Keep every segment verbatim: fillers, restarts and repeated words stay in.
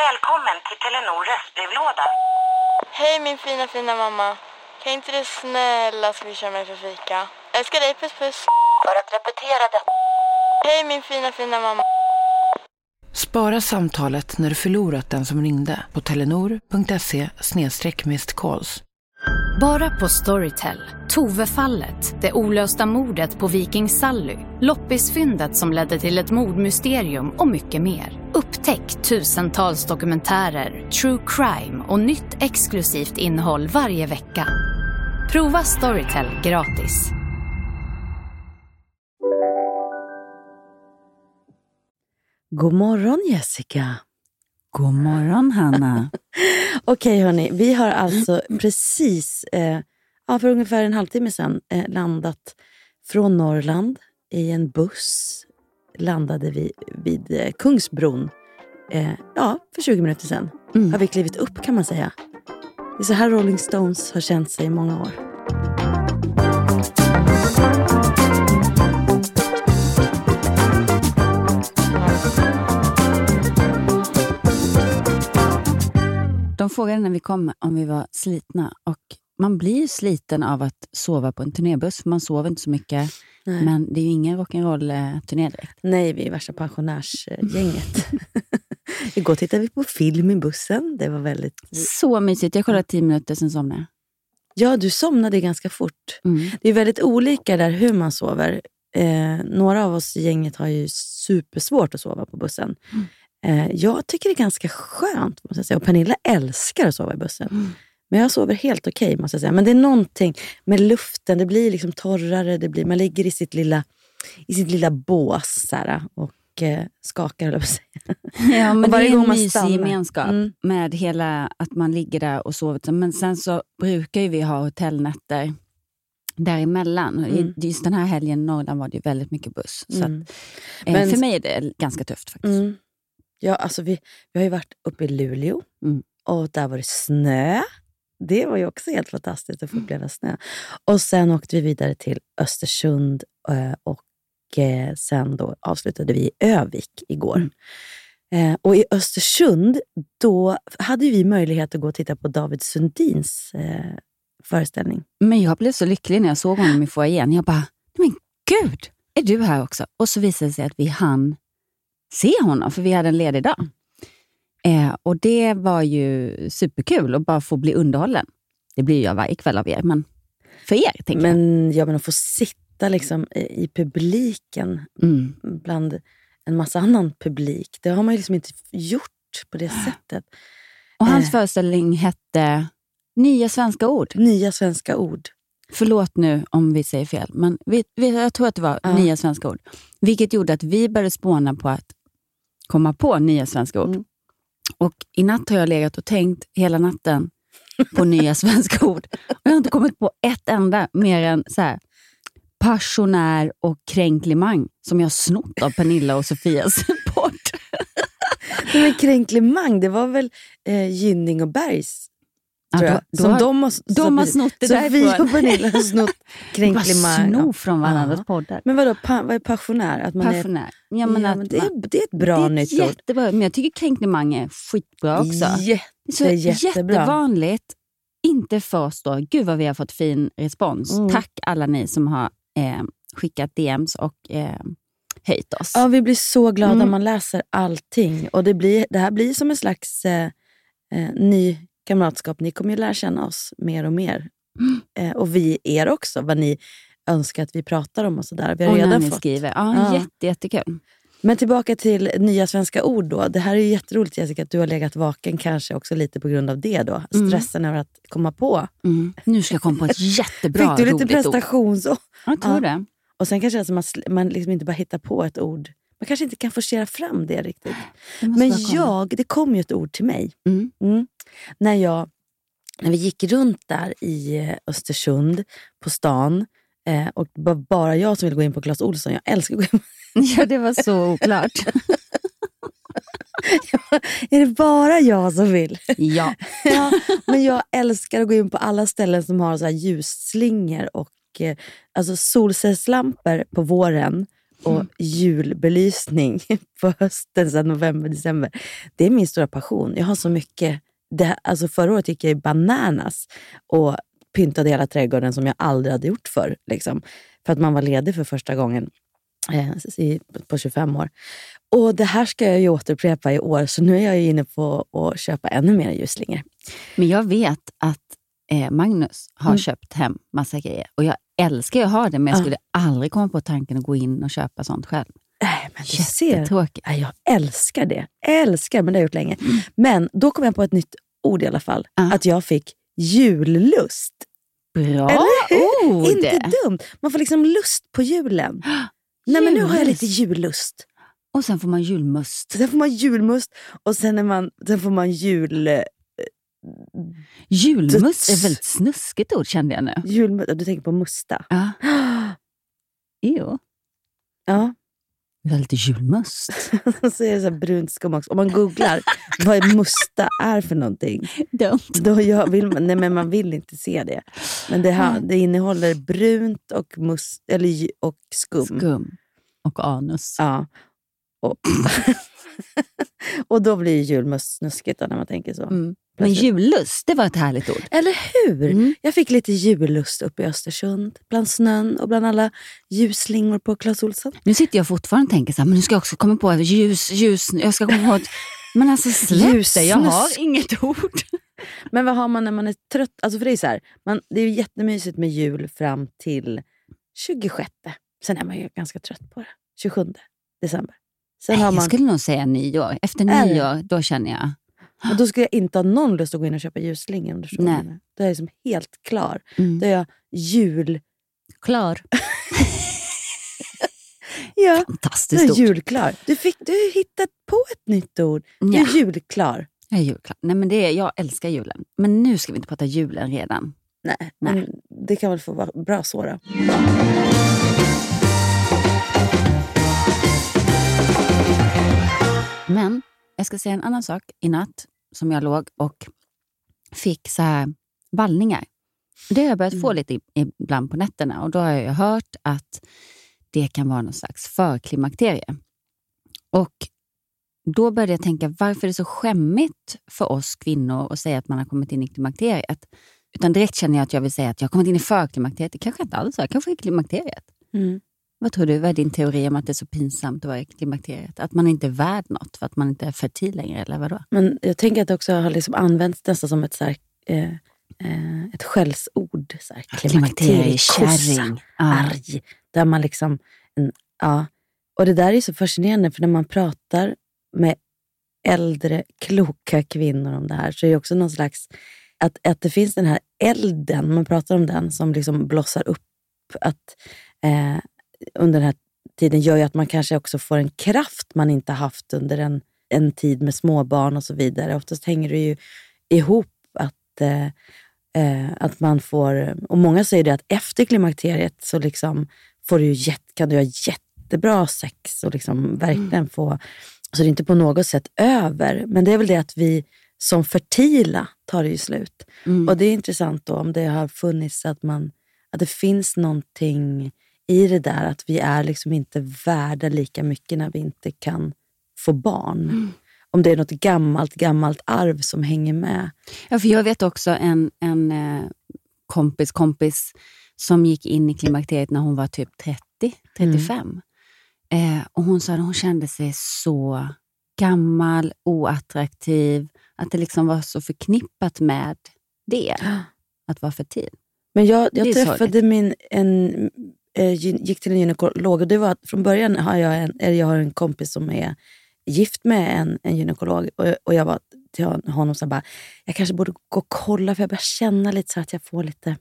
Välkommen till Telenor röstbrevlåda. Hej min fina fina mamma. Kan inte du snälla swisha mig för fika? Älskar dig, puss puss. För att repetera det. Hej min fina fina mamma. Spara samtalet när du förlorat den som ringde på telenor.se snedstreck missed calls. Bara på Storytel. Tove-fallet, det olösta mordet på Viking Sally, loppisfyndet som ledde till ett mordmysterium och mycket mer. Upptäck tusentals dokumentärer, true crime och nytt exklusivt innehåll varje vecka. Prova Storytel gratis. God morgon Jessica. God morgon Hanna. Okej hörni, vi har alltså precis eh, ja, för ungefär en halvtimme sedan eh, landat från Norrland i en buss. Landade vi vid eh, Kungsbron. Eh, ja, för tjugo minuter sedan. Mm. Har vi klivit upp kan man säga. Det är så här Rolling Stones har känt sig i många år. De frågade när vi kom om vi var slitna, och man blir sliten av att sova på en turnébuss. Man sover inte så mycket. Nej. Men det är ju ingen rock'n'roll-turné direkt. Nej, vi är värsta pensionärsgänget. Igår tittade vi på film i bussen. Det var väldigt... Så mysigt. Jag kollade tio minuter sen somnade. Ja, du somnade ganska fort. Mm. Det är väldigt olika där hur man sover. Eh, några av oss i gänget har ju supersvårt att sova på bussen. Mm. Eh, jag tycker det är ganska skönt, måste jag säga. Och Pernilla älskar att sova i bussen. Mm. Men jag sover helt okej, okay, måste jag säga. Men det är någonting med luften. Det blir liksom torrare. Det blir, man ligger i sitt lilla, i sitt lilla bås så här, och eh, skakar, eller vad säger. Ja, men det är en mysig gemenskap mm. med hela att man ligger där och sover. Men sen så brukar ju vi ha hotellnätter däremellan. Mm. Just den här helgen i Norrland var det ju väldigt mycket buss. Så mm. att, eh, men, för mig är det ganska tufft faktiskt. Mm. Ja, alltså vi, vi har ju varit uppe i Luleå. Mm. Och där var det snö. Det var ju också helt fantastiskt att få uppleva snö. Och sen åkte vi vidare till Östersund. Och sen då avslutade vi i Övik igår. Mm. Och i Östersund, då hade vi möjlighet att gå och titta på David Sundins eh, föreställning. Men jag blev så lycklig när jag såg honom i foajén. Jag bara, men gud, är du här också? Och så visade det sig att vi hann se honom, för vi hade en ledig dag. Eh, och det var ju superkul att bara få bli underhållen. Det blir jag varje kväll av er, men för er, tänker men, jag. Ja, men att få sitta liksom i publiken mm. bland en massa annan publik, det har man ju liksom inte gjort på det sättet. Och hans eh. föreställning hette Nya svenska ord. Nya svenska ord. Förlåt nu om vi säger fel, men vi, vi, jag tror att det var ja. Nya svenska ord. Vilket gjorde att vi började spåna på att komma på nya svenska ord. Mm. Och i natt har jag legat och tänkt hela natten på nya svenska ord. Och jag har inte kommit på ett enda mer än så här passionär och kränklimang som jag snott av Pernilla och Sofias podd. Men kränklimang, det var väl eh, Gynning och Bergs. Ja, då, som har, de har, de har snott det där. Sofie och Pernilla har snott kränklimang. Bara snor från varandras ja. poddar. Men vadå, pa, vad är passionär? Att man passionär. Är, ja, men ja, att men det, är, det är ett bra nytt ord. Jättebra, men jag tycker kränklimang är skitbra också. Jätte, så jättebra. Jättevanligt. Inte först då. Gud vad vi har fått fin respons. Mm. Tack alla ni som har eh, skickat D Ms och eh, höjt oss. Ja, vi blir så glada mm. man läser allting. Och det, blir, det här blir som en slags eh, eh, ny kamratskap. Ni kommer ju lära känna oss mer och mer. Mm. Eh, och vi er också. Vad ni önskar att vi pratar om och sådär. Vi har och redan när ni fått. skriver. Ja, ja. Jätte, jättekul. Men tillbaka till nya svenska ord då. Det här är ju jätteroligt, Jessica, att du har legat vaken kanske också lite på grund av det då. Stressen mm. över att komma på. Mm. Nu ska jag komma på ett jättebra, fick du lite prestation så? Jag tror ja. det. Och sen kanske alltså man, man liksom inte bara hittar på ett ord. Man kanske inte kan forcera fram det riktigt. Det Men jag, det kom ju ett ord till mig. Mm. Mm. När jag, när vi gick runt där i Östersund på stan. Eh, och det var bara jag som ville gå in på Clas Ohlson. Jag älskar att gå in på... Ja, det var så oklart. Ja, är det bara jag som vill? Ja. Ja. Men jag älskar att gå in på alla ställen som har så här ljusslingor och eh, alltså solcellslampor på våren och mm. julbelysning på hösten, så november, december. Det är min stora passion. Jag har så mycket. Det, alltså förra året gick jag i bananas och pyntade hela trädgården som jag aldrig hade gjort förr. Liksom, för att man var ledig för första gången eh, i, på tjugofem år. Och det här ska jag ju återupprepa i år. Så nu är jag ju inne på att köpa ännu mer ljusslingor. Men jag vet att eh, Magnus har mm. köpt hem massa grejer. Och jag älskar ju att ha det. Men jag skulle ja. aldrig komma på tanken att gå in och köpa sånt själv. Nej, men du ser. Nej, jag älskar det. Älskar, men det har jag gjort länge. Mm. Men då kom jag på ett nytt ord i alla fall. Uh. Att jag fick jullust. Bra ord! Inte dumt. Man får liksom lust på julen. Nej, men nu har jag lite jullust. Och sen får man julmust. Sen får man julmust. Och sen, är man, sen får man jul... Eh, julmust är väldigt snuskigt ord, kände jag nu. Julmust, du tänker på musta. Ja. Jo. Ja. Det är lite julmust. Så är det så här brunt skum också. Om man googlar vad musta är för någonting. Don't. Då jag vill man, nej, men man vill inte se det. Men det, här, det innehåller brunt och, must, eller, och skum. Skum. Och anus. Ja. Och, och då blir julmust snuskigt då, när man tänker så. Mm. Men jullust, det var ett härligt ord. Eller hur? Mm. Jag fick lite jullust uppe i Östersund. Bland snön och bland alla ljusslingor på Clas Ohlson. Nu sitter jag fortfarande och tänker så här, men nu ska jag också komma på ett ljus, ljus, jag ska komma på ett, men alltså släpp det, jag har inget ord. Men vad har man när man är trött? Alltså för det är så här, man, det är ju jättemysigt med jul fram till tjugosjätte. Sen är man ju ganska trött på det. tjugosjunde december. Sen Nej, har man... Jag skulle nog säga nyår. Efter nyår, då känner jag... Och då skulle jag inte ha någon lust att gå in och köpa ljusslingor. Om du förstår. Nej. Då är jag liksom helt klar. Mm. Då är jag jul... Klar. Ja, fantastiskt ord. Julklar. Du fick du har hittat på ett nytt ord. Du är ja. julklar. Jag är julklar. Nej, men det är, jag älskar julen. Men nu ska vi inte prata julen redan. Nej, Nej. Men det kan väl få vara bra så då. Men jag ska säga en annan sak. I natt som jag låg och fick så här vallningar. Det har jag börjat mm. få lite ibland på nätterna. Och då har jag hört att det kan vara någon slags förklimakterie. Och då började jag tänka, varför är det så skämmigt för oss kvinnor att säga att man har kommit in i klimakteriet? Utan direkt känner jag att jag vill säga att jag har kommit in i förklimakteriet. Det kanske inte alls är, kanske är klimakteriet. Mm. Vad tror du, vad är din teori om att det är så pinsamt att vara i klimakteriet? Att man inte är värd något för att man inte är fertil längre, eller vadå? Men jag tänker att det också har liksom använts nästan som ett, så här, eh, eh, ett skällsord. Så här, klimakteriekärring, arg. Där man liksom, en, ja. Och det där är så fascinerande, för när man pratar med äldre, kloka kvinnor om det här, så är det också någon slags, att, att det finns den här elden, man pratar om den, som liksom blossar upp, att eh, under den här tiden gör ju att man kanske också får en kraft man inte haft under en, en tid med småbarn och så vidare. Oftast hänger det ju ihop att, eh, att man får, och många säger det att efter klimakteriet så liksom får du ju jätt, kan du ha jättebra sex och liksom verkligen mm. få, så det är inte på något sätt över, men det är väl det att vi som fertila tar det ju slut. Mm. Och det är intressant då om det har funnits att man, att det finns någonting i det där, att vi är liksom inte värda lika mycket när vi inte kan få barn. Mm. Om det är något gammalt, gammalt arv som hänger med. Ja, för jag vet också en, en eh, kompis, kompis som gick in i klimakteriet när hon var typ trettio, trettiofem. Mm. Eh, och hon sa att hon kände sig så gammal, oattraktiv. Att det liksom var så förknippat med det. Att vara fertil. Men jag, jag träffade min... en gick till en gynekolog, och det var från början har jag en, eller jag har en kompis som är gift med en, en gynekolog, och, och jag var till honom så bara, jag kanske borde gå och kolla, för jag börjar känna lite så att jag får lite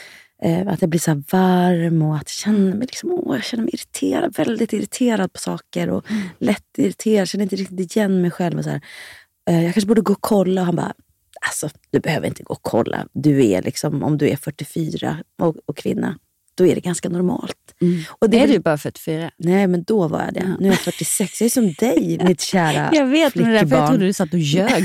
eh, att jag blir så här varm, och att jag känner mig liksom, åh, jag känner mig irriterad, väldigt irriterad på saker, och mm. lätt irriterad, känner inte riktigt igen mig själv och så här. Eh, jag kanske borde gå och kolla, och han bara, alltså du behöver inte gå och kolla, du är liksom, om du är fyrtiofyra och, och kvinna, då är det ganska normalt. Mm. Och det är, är du bara fyrtiofyra? Nej, men då var jag det. Ja. Nu är jag fyrtiosex. Jag är som dig, mitt kära jag vet, flickebarn. Men därför jag trodde du satt och ljög.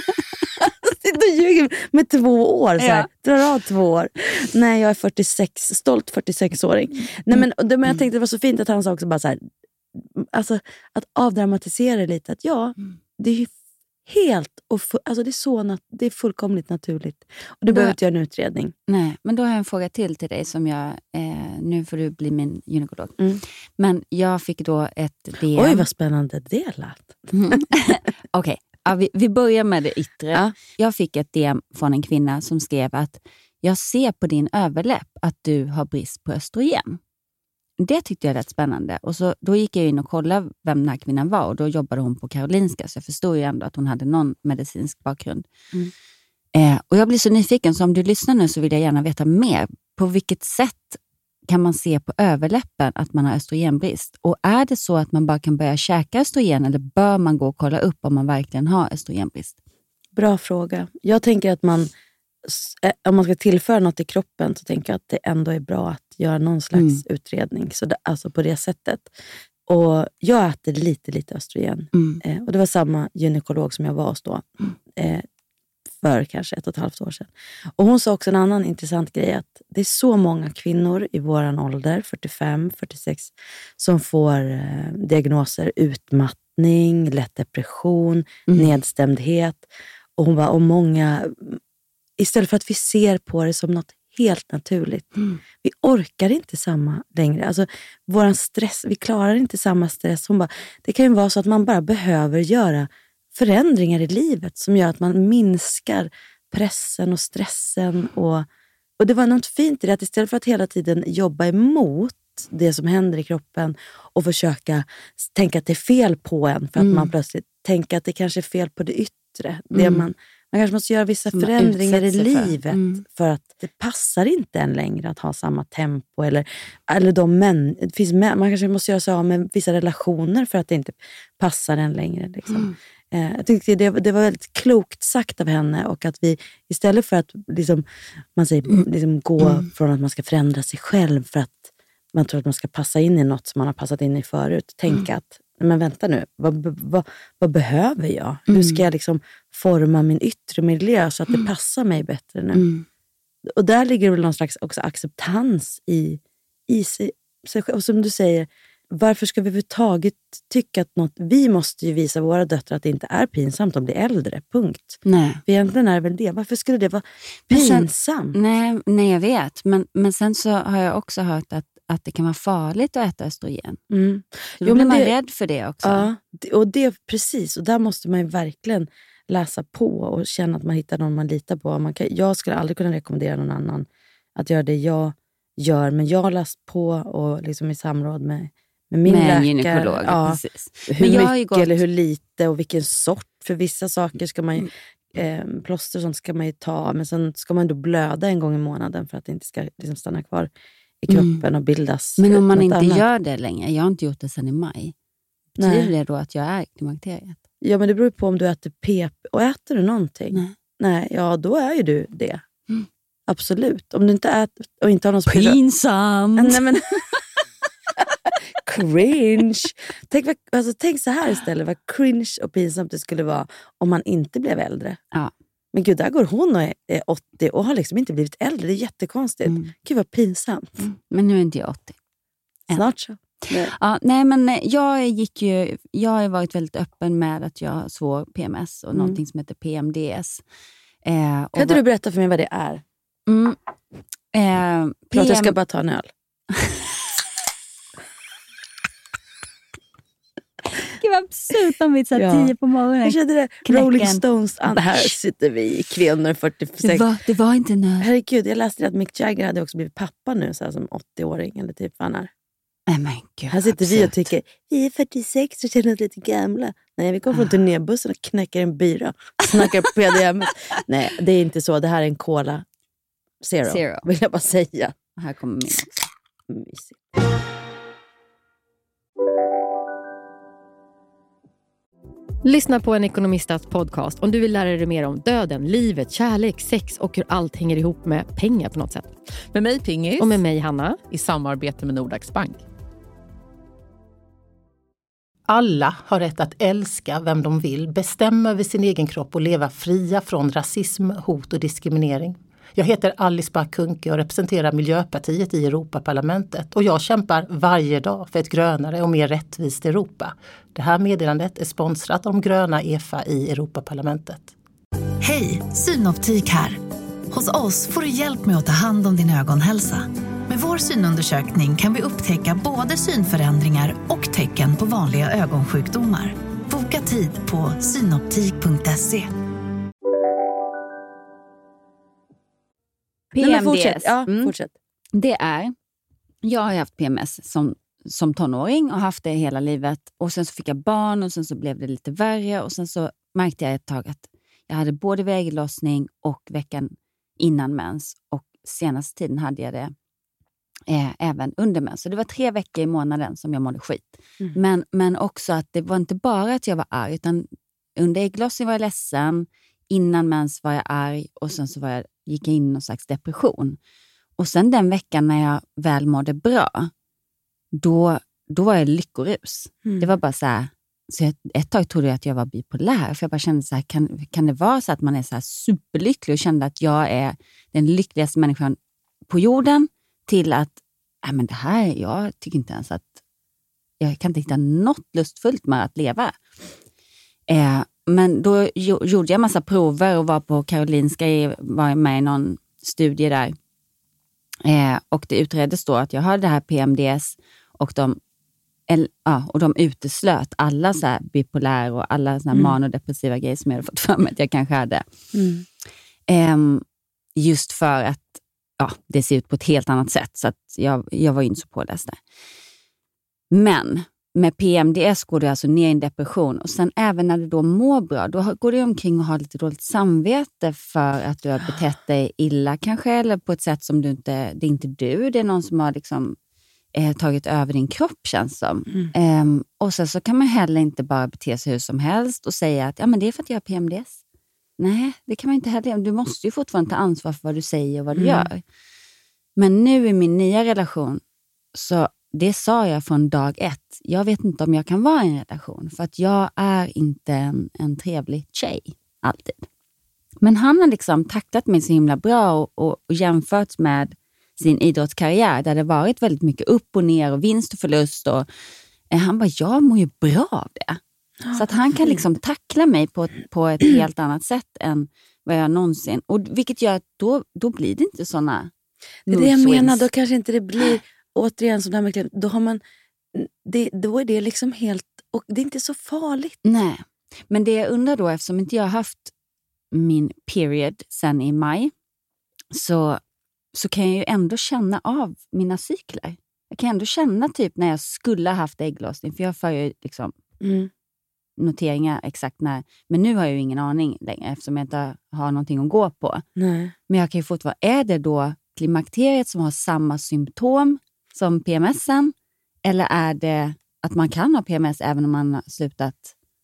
Du ljuger med två år. Så här. Ja. Drar av två år. Nej, jag är fyrtiosex. Stolt fyrtiosex-åring. Mm. Nej, men, men jag tänkte det var så fint att han sa också bara så här, alltså, att avdramatisera det lite. Att ja, mm. det är ju helt och fu- alltså det är så nat- det är fullkomligt naturligt. Och du behöver inte göra en utredning. Nej, men då har jag en fråga till till dig som jag, eh, nu får du bli min gynekolog. Mm. Men jag fick då ett D M. Oj, vad spännande det lät. Mm. Okej, okay. ja, vi, vi börjar med det yttre. Ja. Jag fick ett D M från en kvinna som skrev att jag ser på din överläpp att du har brist på östrogen. Det tyckte jag lät spännande. Och så, då gick jag in och kollade vem den här kvinnan var. Och då jobbade hon på Karolinska. Så jag förstod ju ändå att hon hade någon medicinsk bakgrund. Mm. Eh, och jag blir så nyfiken. Så om du lyssnar nu så vill jag gärna veta mer. På vilket sätt kan man se på överläppen att man har östrogenbrist? Och är det så att man bara kan börja käka östrogen? Eller bör man gå och kolla upp om man verkligen har östrogenbrist? Bra fråga. Jag tänker att man... om man ska tillföra något i kroppen så tänker jag att det ändå är bra att göra någon slags mm. utredning. Så det, alltså på det sättet. Och jag äter lite, lite östrogen. Mm. Eh, och det var samma gynekolog som jag var hos då. Eh, för kanske ett och ett halvt år sedan. Och hon sa också en annan intressant grej. Att det är så många kvinnor i våran ålder, fyrtiofem fyrtiosex, som får eh, diagnoser utmattning, lätt depression, mm. nedstämdhet. Och hon var och många... Istället för att vi ser på det som något helt naturligt. Mm. Vi orkar inte samma längre. Alltså, våran stress, vi klarar inte samma stress. Hon bara, det kan ju vara så att man bara behöver göra förändringar i livet som gör att man minskar pressen och stressen. Och, och det var något fint i det, att istället för att hela tiden jobba emot det som händer i kroppen och försöka tänka att det är fel på en för att mm. man plötsligt tänker att det kanske är fel på det yttre. Det mm. man... Man kanske måste göra vissa förändringar i livet för. Mm. för att det passar inte än längre att ha samma tempo. Eller, eller de män, det finns män, man kanske måste göra så med vissa relationer för att det inte passar än längre. Liksom. Mm. Eh, jag tyckte det, det var väldigt klokt sagt av henne. Och att vi istället för att liksom, man säger, mm. liksom, gå mm. från att man ska förändra sig själv för att man tror att man ska passa in i något som man har passat in i förut. Tänka mm. att men vänta nu, vad, vad, vad behöver jag? Mm. Hur ska jag liksom forma min yttre miljö så att det passar mig bättre nu? Mm. Och där ligger väl någon slags också acceptans i, i sig, sig själv. Och som du säger, varför ska vi överhuvudtaget tycka att något, vi måste ju visa våra döttrar att det inte är pinsamt att bli äldre, punkt. Nej. För egentligen är det väl det. Varför skulle det vara pinsamt? Sen, nej, nej, jag vet. Men, men sen så har jag också hört att att det kan vara farligt att äta östrogen. Mm. Så då jo, blir man det, rädd för det också. Ja, och det precis. Och där måste man ju verkligen läsa på och känna att man hittar någon man litar på. Man kan, jag skulle aldrig kunna rekommendera någon annan att göra det jag gör. Men jag har läst på och liksom i samråd med, med min med läkare. Gynekolog, ja, precis. Hur men jag mycket gått... eller hur lite och vilken sort. För vissa saker ska man ju, eh, plåster och sånt ska man ju ta. Men sen ska man då blöda en gång i månaden för att det inte ska liksom stanna kvar i kroppen mm. och bildas. Men om man inte annat. gör det längre, jag har inte gjort det sedan i maj. Betyder det då att jag är klimakteriet? Ja, men det beror på om du äter P P. Och äter du någonting? Nej. Nej, ja då är ju du det. Mm. Absolut. Om du inte äter och inte har någon spira... Pinsamt! Nej, men... Cringe! Tänk, alltså, tänk så här istället, vad cringe och pinsamt det skulle vara om man inte blev äldre. Ja. Men gud, där går hon och är åttio och har liksom inte blivit äldre. Det är jättekonstigt. Mm. Gud vad pinsamt. Mm. Men nu är inte jag åttio. Än. Snart så. Nej. Ja, nej, men jag gick ju... Jag har varit väldigt öppen med att jag har svår P M S och mm. någonting som heter P M D S. Eh, kan inte va- du berätta för mig vad det är? Mm. Eh, P M... Jag ska bara ta en öl. Gud vad absurt om vi satt ja. tio på morgonen. Jag kände det. Knäcken. Rolling Stones. Ah, här sitter vi, kvinnor fyrtiosex. Det var, det var inte nöd. Herregud, jag läste att Mick Jagger hade också blivit pappa nu så här, som åttio-åring. Eller typ vad han är. Nej, men gud, här sitter absurd. Vi och tycker, vi är fyrtiosex och känner oss lite gamla. Nej, vi kommer från turnébussen och knäcker en byrå. Snackar på P D M. Nej, det är inte så. Det här är en Cola Zero, Zero. Vill jag bara säga. Här kommer min också. Mysigt. Lyssna på en ekonomistats podcast om du vill lära dig mer om döden, livet, kärlek, sex och hur allt hänger ihop med pengar på något sätt. Med mig Pingis. Och med mig Hanna. I samarbete med Nordax Bank. Alla har rätt att älska vem de vill, bestämma över sin egen kropp och leva fria från rasism, hot och diskriminering. Jag heter Alice Bah Kuhnke och representerar Miljöpartiet i Europaparlamentet och jag kämpar varje dag för ett grönare och mer rättvist Europa. Det här meddelandet är sponsrat av de gröna E F A i Europaparlamentet. Hej, Synoptik här. Hos oss får du hjälp med att ta hand om din ögonhälsa. Med vår synundersökning kan vi upptäcka både synförändringar och tecken på vanliga ögonsjukdomar. Boka tid på synoptik punkt se. P M D S. Fortsätt. Ja, mm. fortsätt. Det är, jag har haft P M S som, som tonåring och haft det hela livet. Och sen så fick jag barn och sen så blev det lite värre. Och sen så märkte jag ett tag att jag hade både väglossning och veckan innan mens. Och senaste tiden hade jag det eh, även under mens. Så det var tre veckor i månaden som jag mådde skit. Mm. Men, men också att det var inte bara att jag var arg. Utan under ägglossning var jag ledsen. Innan mens var jag arg. Och sen så var jag, gick jag in i någon slags depression. Och sen den veckan när jag väl mådde bra. Då, då var jag lyckorus. Mm. Det var bara så här. Så jag, ett tag trodde jag att jag var bipolär. För jag bara kände så här, kan, kan det vara så att man är så här superlycklig och kände att jag är den lyckligaste människan på jorden, till att, nej men det här, jag tycker inte ens att, jag kan inte hitta något lustfullt med att leva. Eh, men då jo, gjorde jag massa prover och var på Karolinska, var med i någon studie där. Eh, och det utreddes då att jag hade det här P M D S och de El, ja, och de uteslöt alla så här bipolär och alla så här mm. manodepressiva grejer som jag hade fått för mig att jag kanske hade. Mm. Um, just för att ja, det ser ut på ett helt annat sätt. Så att jag, jag var ju inte så påläst där. Men med P M D S går det alltså ner i en depression. Och sen även när du då mår bra, då går det omkring och har lite dåligt samvete för att du har betett dig illa kanske. Eller på ett sätt som du inte, det är inte du, det är någon som har liksom tagit över din kropp, känns som. Mm. Um, och sen så kan man heller inte bara bete sig hur som helst och säga att ja, men det är för att jag har P M D S. Nej, det kan man inte heller. Du måste ju fortfarande ta ansvar för vad du säger och vad du mm. gör. Men nu i min nya relation, så det sa jag från dag ett. Jag vet inte om jag kan vara i en relation, för att jag är inte en, en trevlig tjej alltid. Men han har liksom taktat mig så himla bra och, och, och jämfört med sin idrottskarriär där det varit väldigt mycket upp och ner och vinst och förlust. Och, eh, han bara, jag mår ju bra av det. Så att han kan liksom tackla mig på, på ett helt annat sätt än vad jag någonsin. Och vilket gör att då, då blir det inte såna. Det är det jag menar, då kanske inte det blir återigen som det här med, då har man, det, då är det liksom helt, och det är inte så farligt. Nej, men det jag undrar då, eftersom inte jag har haft min period sen i maj, så så kan jag ju ändå känna av mina cykler. Jag kan ändå känna typ när jag skulle ha haft ägglossning. För jag får ju liksom mm. noteringar exakt när. Men nu har jag ju ingen aning längre eftersom jag inte har någonting att gå på. Nej. Men jag kan ju fortfarande, är det då klimakteriet som har samma symptom som P M S-en? Eller är det att man kan ha P M S även om man har slutat?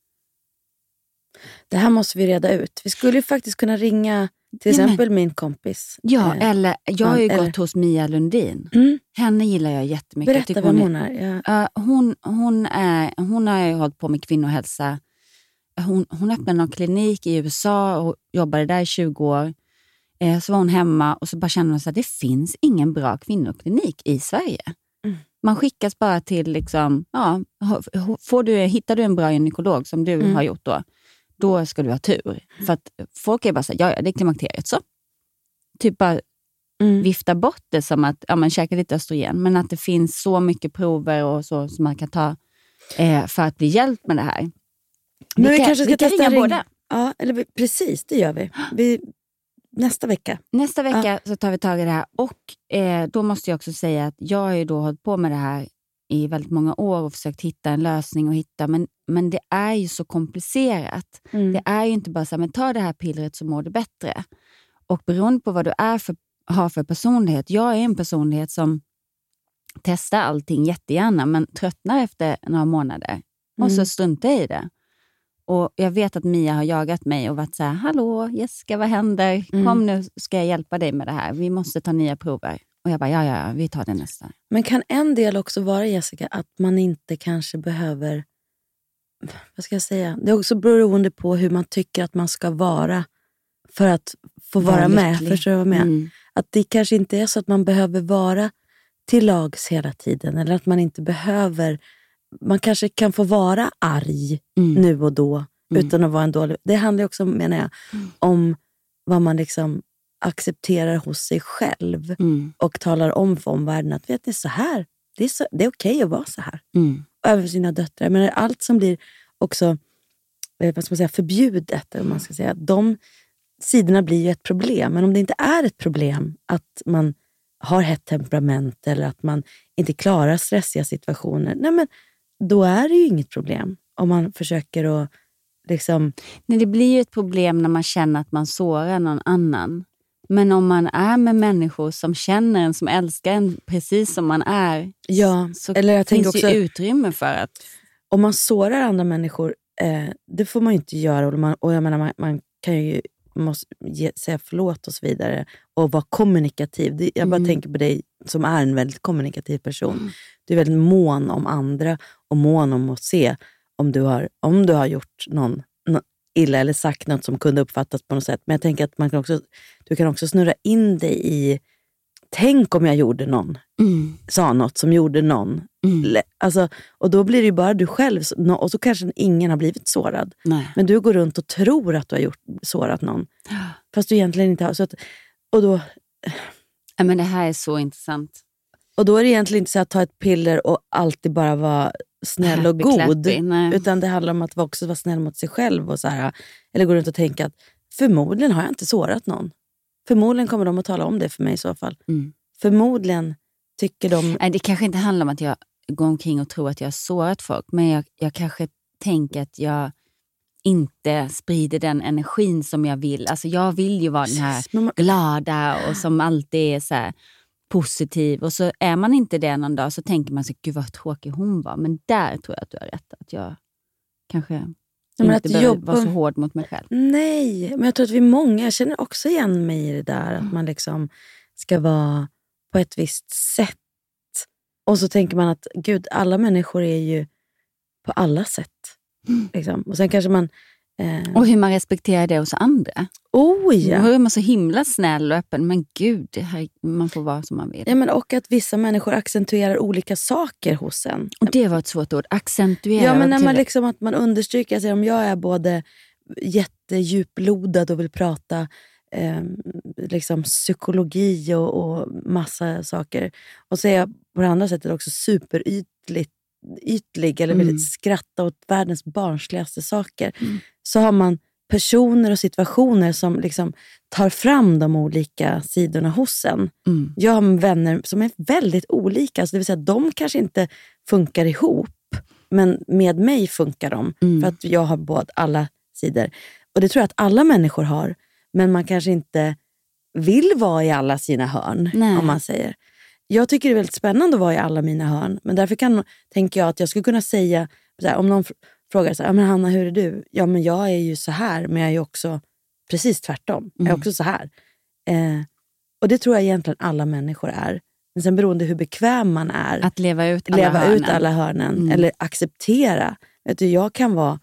Det här måste vi reda ut. Vi skulle ju faktiskt kunna ringa till exempel ja, men, min kompis. Ja, eh, eller jag har ju eller, gått hos Mia Lundin. Mm. Henne gillar jag jättemycket. Berätta jag vem hon är. är. Ja. Uh, hon, hon, är hon har ju hållit på med kvinnohälsa. Hon, hon öppnade någon klinik i U S A och jobbade där i tjugo år. Eh, så var hon hemma och så bara kände hon så att det finns ingen bra kvinnoklinik i Sverige. Mm. Man skickas bara till liksom, ja, får du, hittar du en bra gynekolog som du mm. har gjort då, då ska du ha tur. För att folk är bara så här, ja, ja det är klimakteriet så. Typ bara mm. vifta bort det som att, ja, man käkar lite östrogen. Men att det finns så mycket prover och så som man kan ta eh, för att bli hjälpt med det här. Men vi, vi kan, kanske ska vi kan testa ringa ring. båda. Ja, eller vi, precis, det gör vi. vi. Nästa vecka. Nästa vecka ja. så tar vi tag i det här. Och eh, då måste jag också säga att jag har ju då hållit på med det här i väldigt många år och försökt hitta en lösning och hitta, men, men det är ju så komplicerat. Mm. Det är ju inte bara så här, men ta det här pillret så mår du bättre. Och beroende på vad du är för, har för personlighet. Jag är en personlighet som testar allting jättegärna men tröttnar efter några månader. Mm. Och så struntar jag i det. Och jag vet att Mia har jagat mig och varit så här, hallå Jessica, vad händer? Mm. Kom nu, ska jag hjälpa dig med det här. Vi måste ta nya prover. Och jag bara, ja, ja, vi tar det nästa. Men kan en del också vara, Jessica, att man inte kanske behöver, vad ska jag säga? Det är också beroende på hur man tycker att man ska vara för att få vara med. Förstår du vad jag menar? Mm. Att det kanske inte är så att man behöver vara till lags hela tiden. Eller att man inte behöver... Man kanske kan få vara arg mm. nu och då. Mm. Utan att vara en dålig... Det handlar också, menar jag, mm. om vad man liksom accepterar hos sig själv. Mm. Och talar om för omvärlden att vet ni, så här. Det är, så, det är okej att vara så här. Mm. Över sina döttrar. Men allt som blir också vad ska man säga, förbjudet. Eller man ska säga, de sidorna blir ju ett problem. Men om det inte är ett problem att man har hett temperament eller att man inte klarar stressiga situationer. Nej, men då är det ju inget problem. Om man försöker att liksom... Nej, det blir ju ett problem när man känner att man sårar någon annan. Men om man är med människor som känner en, som älskar en precis som man är. Ja, så eller jag finns också, ju utrymme för att... Om man sårar andra människor, eh, det får man ju inte göra. Och, man, och jag menar, man, man kan ju måste ge, säga förlåt och så vidare. Och vara kommunikativ. Det, jag bara mm. tänker på dig som är en väldigt kommunikativ person. Mm. Du är väldigt mån om andra. Och mån om att se om du har, om du har gjort någon, någon illa eller sagt något som kunde uppfattas på något sätt. Men jag tänker att man kan också, du kan också snurra in dig i tänk om jag gjorde någon. Mm. Sa något som gjorde någon. Mm. Alltså, och då blir det ju bara du själv. Och så kanske ingen har blivit sårad. Nej. Men du går runt och tror att du har gjort, sårat någon. Fast du egentligen inte har. Så att, och då... Ja, men det här är så intressant. Och då är det egentligen inte så att ta ett piller och alltid bara vara snäll och god. Utan det handlar om att också vara snäll mot sig själv. Och så här, eller gå runt och tänka att förmodligen har jag inte sårat någon. Förmodligen kommer de att tala om det för mig i så fall. Mm. Förmodligen tycker de... Nej, det kanske inte handlar om att jag går omkring och tror att jag har sårat folk. Men jag, jag kanske tänker att jag inte sprider den energin som jag vill. Alltså jag vill ju vara den här glada och som alltid är så här positiv. Och så är man inte det någon dag så tänker man så, gud vad tråkig hon var. Men där tror jag att du har rätt. Att jag kanske men inte behöver jobba... vara så hård mot mig själv. Nej, men jag tror att vi är många. Jag känner också igen mig i det där. Mm. Att man liksom ska vara på ett visst sätt. Och så tänker man att gud, alla människor är ju på alla sätt. Mm. Liksom. Och sen kanske man... Eh... Och hur man respekterar det hos andra. Oh ja. Hur är man så himla snäll och öppen. Men gud, det här, man får vara som man vill. Ja, men och att vissa människor accentuerar olika saker hos en. Och det var ett svårt ord. Accentuera. Ja, men när man liksom att man understryker. Alltså, om jag är både jättedjuplodad och vill prata eh, liksom psykologi och, och massa saker. Och så är jag på det andra sättet också superytligt ytlig eller vill mm. skratta åt världens barnsligaste saker. Mm. Så har man personer och situationer som liksom tar fram de olika sidorna hos en. Mm. Jag har vänner som är väldigt olika. Så det vill säga att de kanske inte funkar ihop. Men med mig funkar de. Mm. För att jag har både alla sidor. Och det tror jag att alla människor har. Men man kanske inte vill vara i alla sina hörn. Nej. Om man säger. Jag tycker det är väldigt spännande att vara i alla mina hörn. Men därför kan, tänker jag att jag skulle kunna säga så här, om någon frågar så här, ja men Hanna, hur är du? Ja men jag är ju så här, men jag är ju också precis tvärtom. Mm. Jag är också så här. Eh, och det tror jag egentligen alla människor är. Men sen beroende hur bekväm man är. Att leva ut alla leva hörnen. Ut alla hörnen mm. Eller acceptera. Vet du, jag kan vara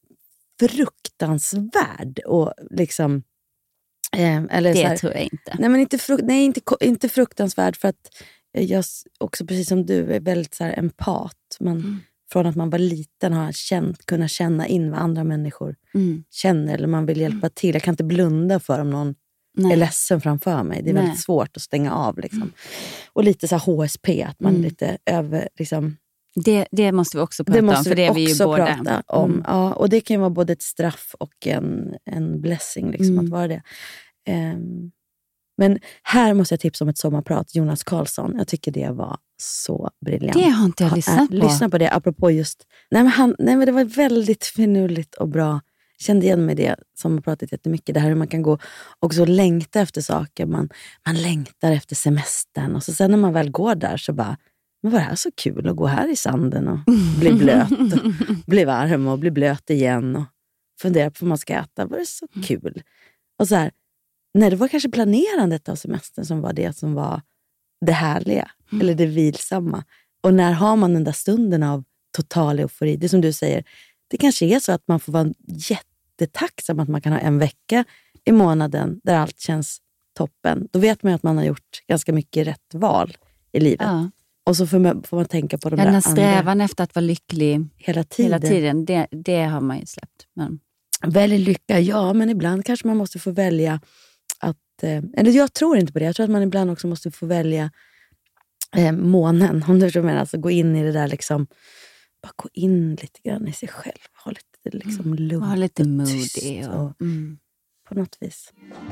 fruktansvärd och liksom... Eh, eller det så här, tror jag inte. Nej, men inte, fruk- nej inte, inte fruktansvärd för att jag också precis som du är väldigt så här empat. Man, mm. Från att man var liten har känt, kunnat känna in vad andra människor mm. känner. Eller man vill hjälpa till. Jag kan inte blunda för om någon nej. Är ledsen framför mig. Det är nej. Väldigt svårt att stänga av. Liksom. Mm. Och lite så här H S P. Att man mm. lite över... Liksom, det, det måste vi också prata om. För det är vi ju båda. Prata om. Mm. Ja, och det kan vara både ett straff och en, en blessing. Liksom, mm. att vara det. Um, Men här måste jag tipsa om ett sommarprat. Jonas Karlsson. Jag tycker det var så briljant. Det har inte jag lyssnat på. Lyssna på det apropå just... Nej men, han, nej men det var väldigt finurligt och bra. Kände igen mig det sommarpratet jättemycket. Det här hur man kan gå och så längta efter saker. Man, man längtar efter semestern. Och så sen när man väl går där så bara... Men var det här så kul att gå här i sanden och bli blöt. Och bli varm och bli blöt igen. Och fundera på vad man ska äta. Var det så kul? Och så här... Nej, det var kanske planerandet av semestern som var det som var det härliga. Mm. Eller det vilsamma. Och när har man den där stunden av total eufori? Det som du säger, det kanske är så att man får vara jättetacksam att man kan ha en vecka i månaden där allt känns toppen, då vet man ju att man har gjort ganska mycket rätt val i livet. Ja. Och så får man, får man tänka på de ja, där den andra. Strävan efter att vara lycklig hela tiden, hela tiden det, det har man ju släppt. Men... Välj lycka, ja, men ibland kanske man måste få välja att, eh, eller jag tror inte på det, jag tror att man ibland också måste få välja eh, månen, om du menar, alltså gå in i det där liksom, bara gå in lite grann i sig själv, ha lite liksom mm. lugnt, ha lite och moody tyst och, och mm. på något vis.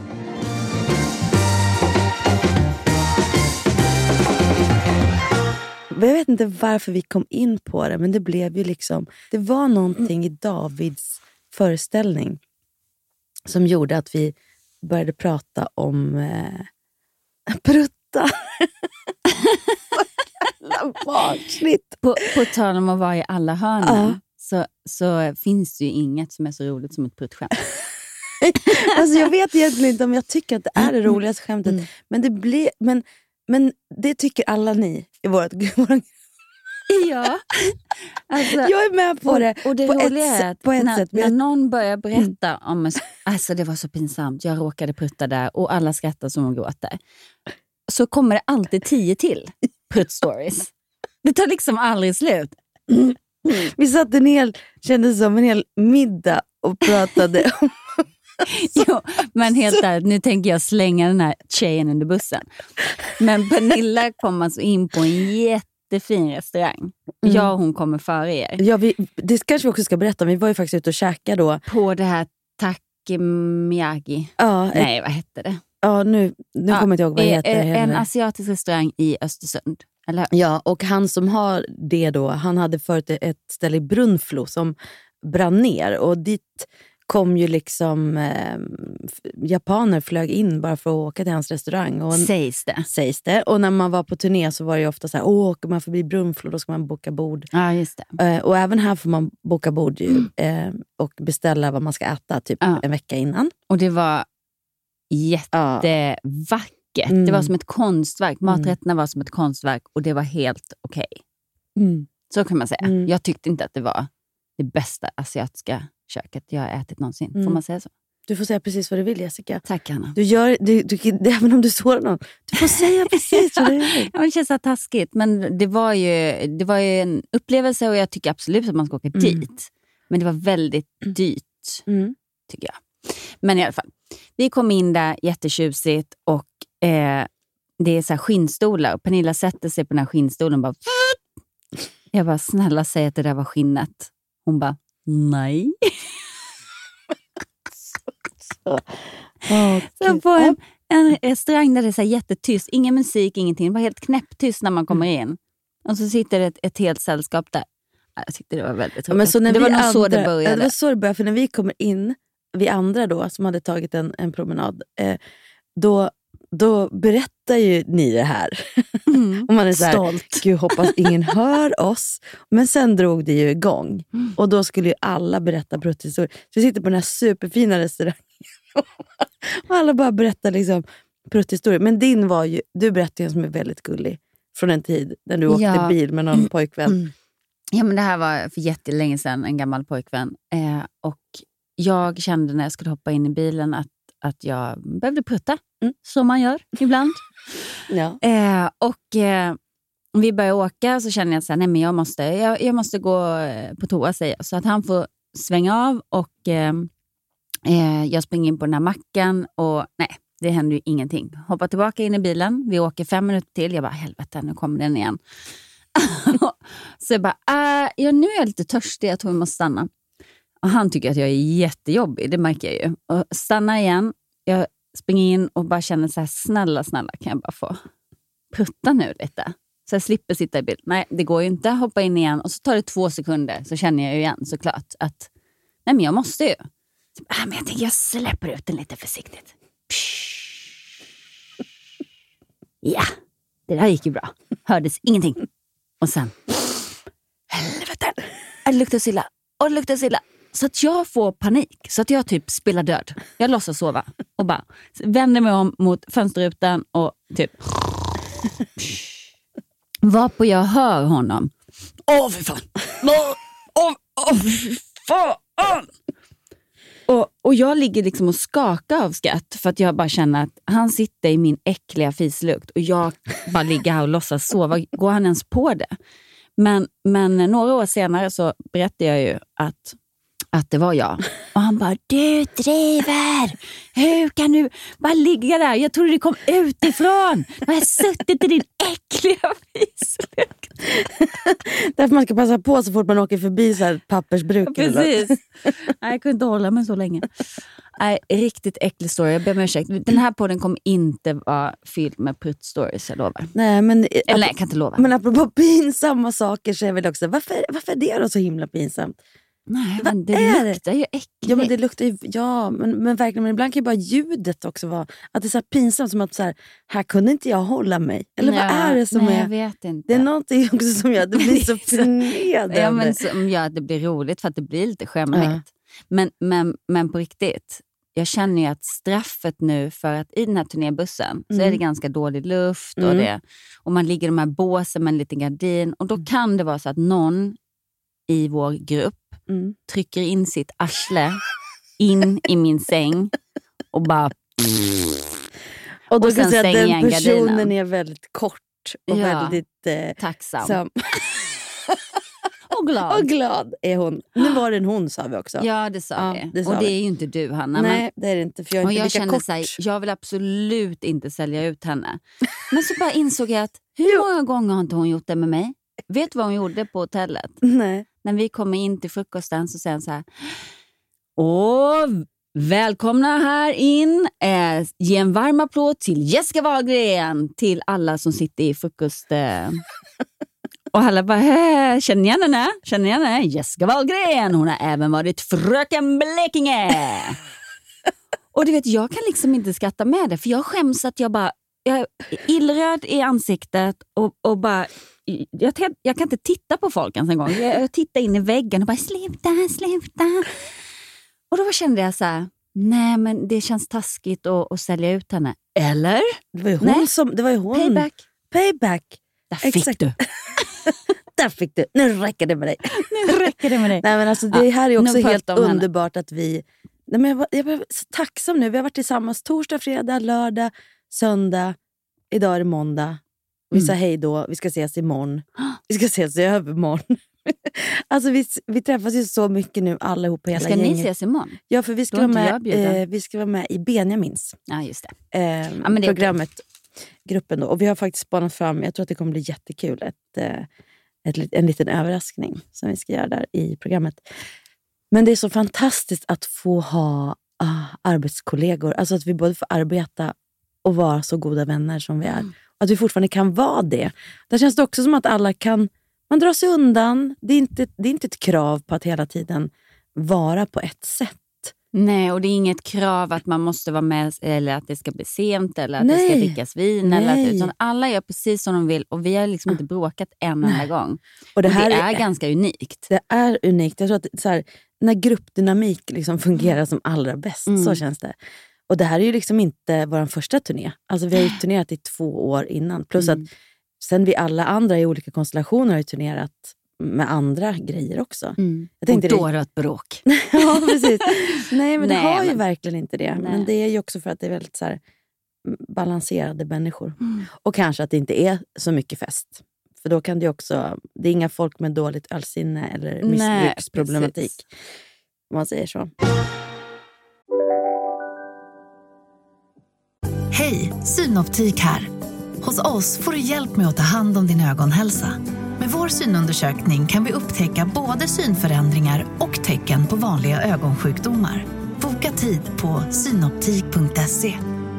Jag vet inte varför vi kom in på det, men det blev ju liksom, det var någonting i Davids föreställning som gjorde att vi började prata om eh, prutta. på, på tal om att vara i alla hörnen uh. så, så finns det ju inget som är så roligt som ett pruttskämt. Alltså jag vet egentligen inte om jag tycker att det är det roligaste skämtet, mm. men det blir, men, men det tycker alla ni i vårt ja. Alltså, jag är med på och, det. Och det på roliga ett, är att på ett när, sätt, när jag... någon börjar berätta mm. om, alltså det var så pinsamt, jag råkade prutta där och alla skrattar som de gråter, så kommer det alltid tio till prutt-stories. Det tar liksom aldrig slut. Mm. Vi satt en hel, kändes som en hel middag och pratade om jo, men helt ärligt, nu tänker jag slänga den här tjejen under bussen. Men Pernilla kom alltså in på en jättefin restaurang. Mm. Jag och hon kommer före er. Ja, vi, det kanske vi också ska berätta. Vi var ju faktiskt ute och käka då. På det här Takemiyagi. Ja, Nej, vad hette det? Ja, nu, nu ja, kommer jag inte ihåg vad det heter. En asiatisk restaurang i Östersund. Eller? Ja, och han som har det då, han hade förut ett ställe i Brunflo som brann ner. Och dit kom ju liksom eh, japaner flög in bara för att åka till hans restaurang. Och, sägs det. Sägs det. Och när man var på turné så var det ju ofta så här, åh, åker man förbi Brunflo då ska man boka bord. Ja, just det. Eh, och även här får man boka bord ju, mm. eh, och beställa vad man ska äta typ ja. en vecka innan. Och det var jättevackert. Ja. Mm. Det var som ett konstverk. Maträtterna mm. var som ett konstverk och det var helt okej. Okay. Mm. Så kan man säga. Mm. Jag tyckte inte att det var det bästa asiatiska köket jag har ätit någonsin. Mm. Får man säga så? Du får säga precis vad du vill, Jessica. Tack, Anna. Du gör, du, du, du, även om du sårar någon. Du får säga precis vad du vill. Ja, det känns så taskigt. Men det var, ju, det var ju en upplevelse och jag tycker absolut att man ska åka mm. dit. Men det var väldigt dyrt, mm. tycker jag. Men i alla fall. Vi kom in där, jättetjusigt. Och eh, det är så här skinnstolar. Och Pernilla sätter sig på den här skinnstolen och bara... Jag bara, snälla säg att det där var skinnet. Hon bara, nej. så, oh, så på en, en restaurang där det är så här jättetyst. Ingen musik, ingenting. Det var helt knäpptyst när man kommer in. Och så sitter det ett, ett helt sällskap där. Jag tyckte det var väldigt roligt. Ja, men så när det var nog andra, så det började. Det var så det började. För när vi kommer in, vi andra då, som hade tagit en, en promenad, eh, då... Då berättar ju ni det här. Mm, och man är så här, stolt. Gud, hoppas ingen hör oss. Men sen drog det ju igång. Mm. Och då skulle ju alla berätta prutthistorier. Så vi sitter på den här superfina restaurangen. Och alla bara berättar liksom prutthistorier. Men din var ju, du berättade ju en som är väldigt gullig. Från en tid när du åkte ja. bil med någon mm. pojkvän. Mm. Ja, men det här var för jättelänge sedan, en gammal pojkvän. Eh, och jag kände när jag skulle hoppa in i bilen att att jag behövde prutta, mm. som man gör ibland. ja. eh, och eh, vi började åka så kände jag att nej, men jag, måste, jag, jag måste gå på toa, säger jag. Så att han får svänga av och eh, eh, jag springer in på den här macken och nej, det händer ju ingenting. Hoppar tillbaka in i bilen, vi åker fem minuter till. Jag bara, helvete, nu kommer den igen. så jag bara, äh, ja, nu är jag lite törstig, jag tror vi måste stanna. Och han tycker att jag är jättejobbig, det märker jag ju. Och stanna igen, jag springer in och bara känner så här, snälla, snälla, kan jag bara få prutta nu lite? Så jag slipper sitta i bil. Nej, det går ju inte, hoppa in igen. Och så tar det två sekunder, så känner jag ju igen såklart att, nej men jag måste ju. Så, ah, men jag tänker, jag släpper ut den lite försiktigt. Ja, det där gick ju bra. Hördes ingenting. Och sen, helvete, det luktar så illa. Och det luktar så illa. Så att jag får panik. Så att jag typ spelar död. Jag låtsas sova. Och bara vänder mig om mot fönsterrutan. Och typ. Varpå jag hör honom. Åh, för fan. Åh, åh, fy fan. Och, och jag ligger liksom och skakar av skratt för att jag bara känner att han sitter i min äckliga fislukt och jag bara ligger här och låtsas sova. Går han ens på det? Men, men några år senare så berättade jag ju att, att det var jag. Och han bara, du driver! Hur kan du bara ligga där? Jag trodde du kom utifrån. Jag har suttit i din äckliga fislukt. Därför man ska passa på så fort man åker förbi så här pappersbruk. Precis. Nej, jag kunde inte hålla mig så länge. Nej, riktigt äcklig story. Jag ber om ursäkt. Den här podden kommer inte vara fylld med prutt-stories, jag lovar. Nej, men, Eller nej, jag kan inte lova. Men apropå pinsamma saker så är väl också, varför, varför är det då så himla pinsamt? Nej, Vad men det är luktar ju äckligt. Ja, men det luktar ju, ja, men, men verkligen, men ibland kan ju bara ljudet också vara, att det är så här pinsamt som att så här, här kunde inte jag hålla mig. Eller ja, vad är det som nej, är? jag vet inte. Det är någonting också som gör att det blir så förnedrande. Ja, men som gör att det blir roligt för att det blir lite skämmigt. Ja. Men, men, men på riktigt, jag känner ju att straffet nu för att i den här turnébussen mm. så är det ganska dålig luft och, mm. det, och man ligger i de här båsen med en liten gardin och då kan det vara så att någon i vår grupp mm. trycker in sitt arsle in i min säng och bara och då och kan säga att den personnen gardinen. Är väldigt kort och ja. väldigt eh, tacksam. Sam- och glad. Och glad är hon. Nu var det en hon, sa vi också. Ja, det sa ja, vi. Det sa och det vi. är ju inte du, Hanna. Nej, men... det är det inte. För jag är och inte jag lika kände kort. Så här, jag vill absolut inte sälja ut henne. Men så bara insåg jag att hur många gånger har inte hon gjort det med mig? Vet du vad hon gjorde på hotellet? Nej. När vi kommer in till frukosten så säger han så här: åh, välkomna här in. Eh, ge en varm applåd till Jessica Wahlgren. Till alla som sitter i frukost. Eh. Och alla bara, hä, känner ni henne? Känner ni henne? Jessica Wahlgren. Hon har även varit fröken Blekinge. Och du vet, jag kan liksom inte skratta med det. För jag skäms att jag bara, jag är illröd i ansiktet. Och, och bara, jag, jag kan inte titta på folk ens en gång. Jag, jag tittar in i väggen och bara, sluta, sluta. Och då kände jag så här, nej men det känns taskigt att, att sälja ut henne. Eller? Det var ju hon nej. som, det var ju hon. Payback. Payback. Där fick Exakt. du. Där fick du. Nu räcker det med dig. Nu räcker det med dig. Nej, men alltså, det här är också ja, helt underbart att vi... Nej, men jag, jag är så tacksam nu. Vi har varit tillsammans torsdag, fredag, lördag, söndag. Idag är det måndag. Vi mm. sa hej då. Vi ska ses imorgon. Vi ska ses i övermorgon. Alltså vi, vi träffas ju så mycket nu allihopa hela ska gänget. Ska ni ses imorgon? Ja, för vi ska, vara med, eh, vi ska vara med i Benjamins. Ja, just det. Eh, ja, men det programmet. Gruppen då. Och vi har faktiskt spanat fram, jag tror att det kommer bli jättekul, ett, ett, en liten överraskning som vi ska göra där i programmet. Men det är så fantastiskt att få ha ah, arbetskollegor. Alltså att vi både får arbeta och vara så goda vänner som vi är. Mm. Att vi fortfarande kan vara det. Där känns det också som att alla kan, man drar sig undan. Det är inte, det är inte ett krav på att hela tiden vara på ett sätt. Nej, och det är inget krav att man måste vara med eller att det ska bli sent eller att Nej. det ska drickas vin. Nej. Eller att, utan alla gör precis som de vill och vi har liksom inte bråkat en enda gång. Och det, här och det är, är ganska unikt. Det är unikt. Jag tror att så här, när gruppdynamik liksom fungerar mm. som allra bäst, mm. så känns det. Och det här är ju liksom inte vår första turné. Alltså vi har ju turnerat i två år innan. Plus mm. att sen vi alla andra i olika konstellationer har ju turnerat med andra grejer också. Mm. Jag tänkte och då det... ett bråk. Ja, precis. Nej, men det Nej, har men... ju verkligen inte det. Nej. Men det är ju också för att det är väldigt så här, balanserade människor. Mm. Och kanske att det inte är så mycket fest. För då kan det också, det är inga folk med dåligt ölsinne eller missbruksproblematik. Om man säger så. Hej, Synoptik här. Hos oss får du hjälp med att ta hand om din ögonhälsa. Med vår synundersökning kan vi upptäcka både synförändringar och tecken på vanliga ögonsjukdomar. Boka tid på synoptik punkt se.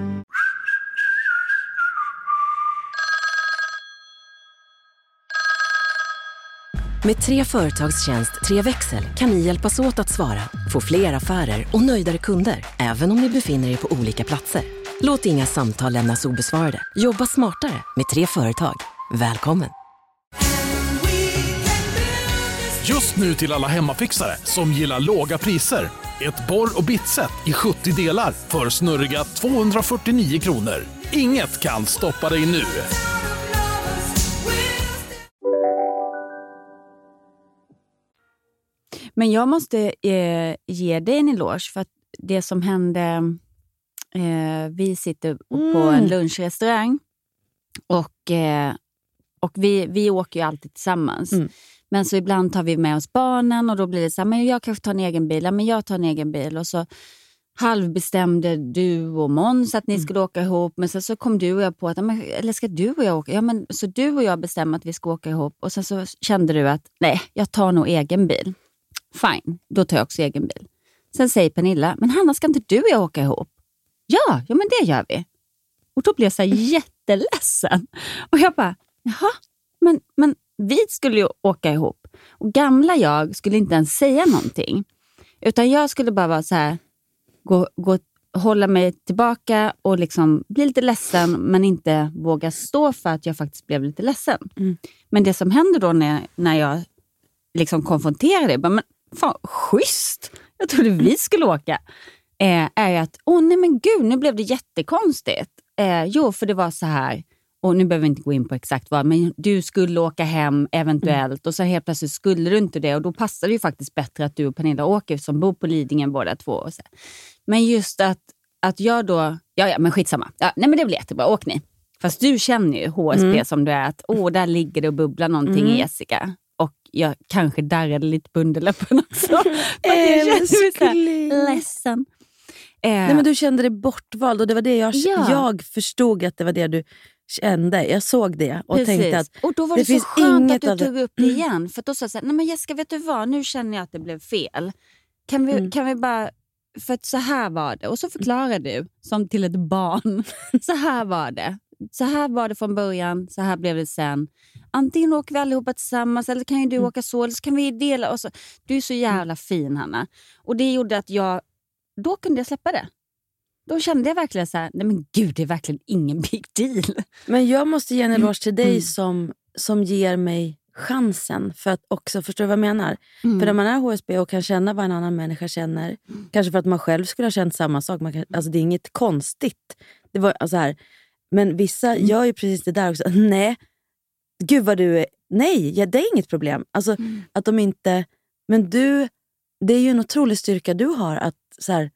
Med Tre Företagstjänst, Tre Växel kan ni hjälpas åt att svara, få fler affärer och nöjdare kunder, även om ni befinner er på olika platser. Låt inga samtal lämnas obesvarade. Jobba smartare med Tre Företag. Välkommen! Just nu till alla hemmafixare som gillar låga priser. Ett borr- och bitset i sjuttio delar för snurriga tvåhundrafyrtionio kronor. Inget kan stoppa dig nu. Men jag måste eh, ge dig en eloge för att det som hände, eh, vi sitter Mm. på en lunchrestaurang och, eh, och vi, vi åker ju alltid tillsammans. Mm. Men så ibland tar vi med oss barnen och då blir det så här, men jag kanske tar en egen bil, ja, men jag tar en egen bil. Och så halvbestämde du och Måns att ni skulle åka ihop, men sen så kom du och jag på att, men, eller ska du och jag åka? Ja, men så du och jag bestämde att vi ska åka ihop och sen så kände du att nej, jag tar nog egen bil. Fine, då tar jag också egen bil. Sen säger Pernilla, men Hanna, ska inte du och jag åka ihop? Ja, ja men det gör vi. Och då blev jag så här jätteledsen. Och jag bara, jaha, men, men vi skulle ju åka ihop. Och gamla jag skulle inte ens säga någonting. Utan jag skulle bara vara så här, gå, gå, hålla mig tillbaka och liksom bli lite ledsen, men inte våga stå för att jag faktiskt blev lite ledsen. Mm. Men det som händer då när, när jag liksom konfronterar det, bara, men fan, schysst! Jag trodde vi skulle åka. Eh, är att, åh nej men gud, nu blev det jättekonstigt. Eh, jo, för det var så här, och nu behöver vi inte gå in på exakt vad, men du skulle åka hem eventuellt, mm. och så helt plötsligt skulle du inte det, och då passar det ju faktiskt bättre att du och Pernilla åker som bor på Lidingö båda två. Och så. Men just att, att jag då, ja ja men skitsamma, ja, nej men det blir jättebra, åk ni. Fast du känner ju H S P mm. som du är, att åh där ligger det och bubblar någonting mm. i Jessica. Och jag kanske darrade lite på underläppen också. Jag kände mig så här ledsen. Eh, Nej, men du kände dig bortvald och det var det jag, ja. jag förstod att det var det du kände. Jag såg det och Precis. tänkte att och då var det, det så skönt att du tog upp det igen. För då sa jag så här, nej men Jessica, vet du vad? Nu känner jag att det blev fel. Kan vi, mm. kan vi bara, för att så här var det. Och så förklarar du, som till ett barn. Så här var det. Så här var det från början, så här blev det sen. Antingen åker vi allihopa tillsammans, eller kan ju du mm. åka så, eller så kan vi dela. Och så. Du är så jävla fin, Hanna. Och det gjorde att jag, då kunde jag släppa det. Då kände jag verkligen så här, nej men gud, det är verkligen ingen big deal. Men jag måste ge en eloge till dig mm. som, som ger mig chansen för att också förstå vad jag menar. Mm. För när man är H S B och kan känna vad en annan människa känner, mm. kanske för att man själv skulle ha känt samma sak. Man kan, alltså det är inget konstigt. Det var alltså här, men vissa mm. gör ju precis det där också. Nej, gud vad du är. Nej, ja, det är inget problem. Alltså mm. att de inte, men du, det är ju en otrolig styrka du har att så här,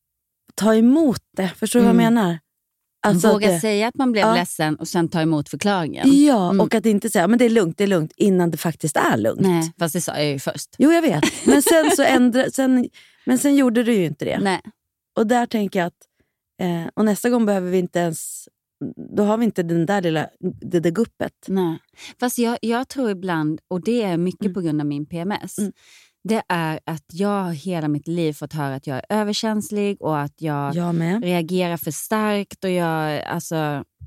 ta emot det. Förstår du mm. vad jag menar? Alltså våga det, säga att man blev ja. ledsen och sen ta emot förklaringen. Ja, mm. och att inte säga men det är lugnt, det är lugnt innan det faktiskt är lugnt. Nej, fast det sa jag ju först. Jo, jag vet. Men sen så ändra, sen, men sen gjorde du ju inte det. Nej. Och där tänker jag att eh, och nästa gång behöver vi inte ens, då har vi inte den där lilla, det där guppet. Nej. Fast jag, jag tror ibland, och det är mycket mm. på grund av min P M S, mm. det är att jag hela mitt liv fått höra att jag är överkänslig och att jag, jag reagerar för starkt och jag, alltså,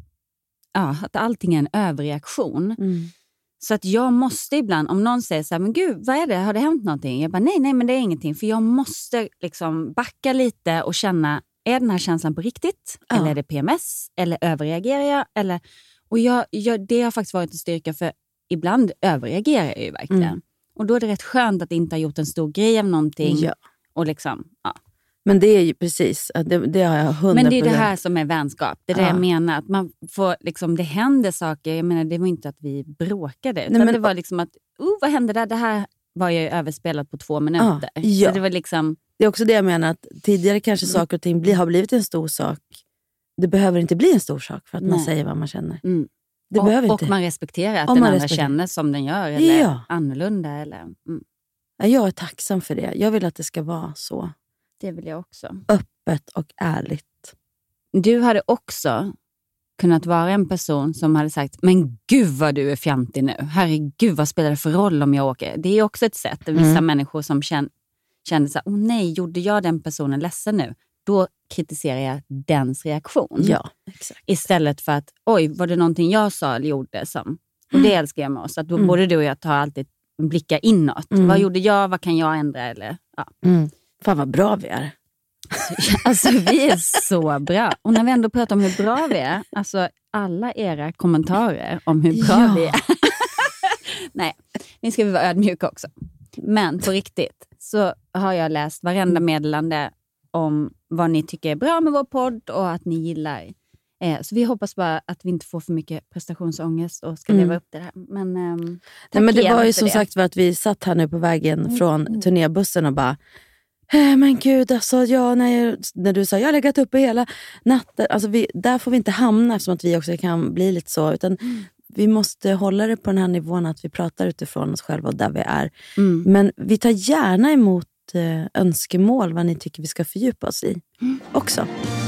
ja, att allting är en överreaktion. Mm. Så att jag måste ibland, om någon säger så här, men gud, vad är det? Har det hänt någonting? Jag bara, nej, nej, men det är ingenting. För jag måste liksom backa lite och känna, är den här känslan på riktigt? Ja. Eller är det P M S? Eller överreagerar jag? Eller, och jag, jag, det har faktiskt varit en styrka, för ibland överreagerar jag ju verkligen. Mm. Och då är det rätt skönt att inte ha gjort en stor grej av någonting. Ja. Och liksom, ja. Men det är ju precis, det, det har jag hundra procent. Men det är det här som är vänskap. Det är det ja. jag menar. Att man får, liksom, det händer saker. Jag menar, det var inte att vi bråkade. Utan Nej, men, det var liksom att, oh, vad hände där? Det här var ju överspelat på två minuter. Ja, ja. Så det var liksom... Det är också det jag menar, att tidigare kanske mm. saker och ting bli, har blivit en stor sak. Det behöver inte bli en stor sak för att Nej. man säger vad man känner. Mm. Det och, behöver inte. Och man respekterar att Om den man andra respekterar. känner som den gör. Eller ja. annorlunda. Eller, mm. Jag är tacksam för det. Jag vill att det ska vara så. Det vill jag också. Öppet och ärligt. Du hade också kunnat vara en person som hade sagt, men gud vad du är fjantig nu. Herregud, vad spelar det för roll om jag åker? Det är också ett sätt. Vissa mm. människor som känner, känner så här, oh nej, gjorde jag den personen ledsen nu? Då kritiserar jag dens reaktion. Ja, exakt. Istället för att, oj, var det någonting jag sa eller gjorde som... Och det älskar jag med oss. Att då mm. både du och jag tar alltid blicka inåt. Mm. Vad gjorde jag? Vad kan jag ändra? Eller, ja. mm. Fan vad bra vi är. Alltså vi är så bra. Och när vi ändå pratar om hur bra vi är. Alltså alla era kommentarer om hur bra ja. vi är. Nej, nu ska vi vara ödmjuka också. Men på riktigt så har jag läst varenda meddelande om vad ni tycker är bra med vår podd och att ni gillar. Eh, så vi hoppas bara att vi inte får för mycket prestationsångest och ska mm. leva upp till det här. Men, ehm, Nej, men det var ju som det. sagt för att vi satt här nu på vägen från mm. turnébussen och bara, Men gud, alltså, ja, när, jag, när du sa jag har legat uppe hela natten. Alltså vi, där får vi inte hamna eftersom att vi också kan bli lite så. Utan mm. vi måste hålla det på den här nivån att vi pratar utifrån oss själva och där vi är. Mm. Men vi tar gärna emot eh, önskemål vad ni tycker vi ska fördjupa oss i mm. också.